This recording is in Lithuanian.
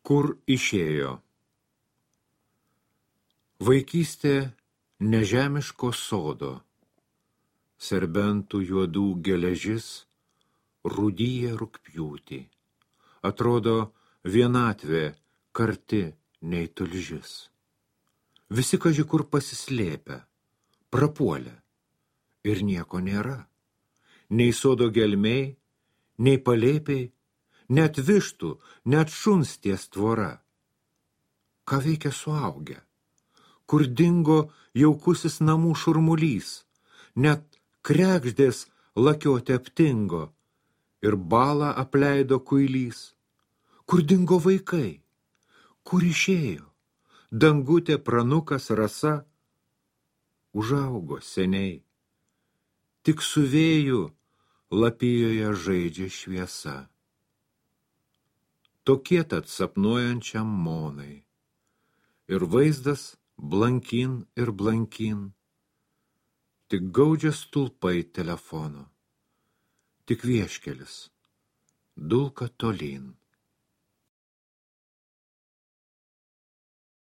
Kur išėjo? Vaikystė nežemiško sodo, serbentų juodų geležis rūdyja rugpjūtį. Atrodo vienatvė karti nei tulžis. Visi kaži kur pasislėpę, prapuolę ir nieko nėra. Nei sodo gelmiai, nei palėpiai, net vištų, net šuns ties tvora. Ką veikia suaugę? Kur dingo jaukusis namų šurmulys, net kregždės lakiotė aptingo ir balą apleido kuilys. Kur dingo vaikai? Kur išėjo? Dangutė, pranukas, rasa užaugo seniai. Tik su vėju lapijoje žaidžia šviesa. Tokie tad sapnuojančiam monai. Ir vaizdas blankin ir blankin. Tik gaudžia stulpai telefono. Tik vieškelis dulka tolyn.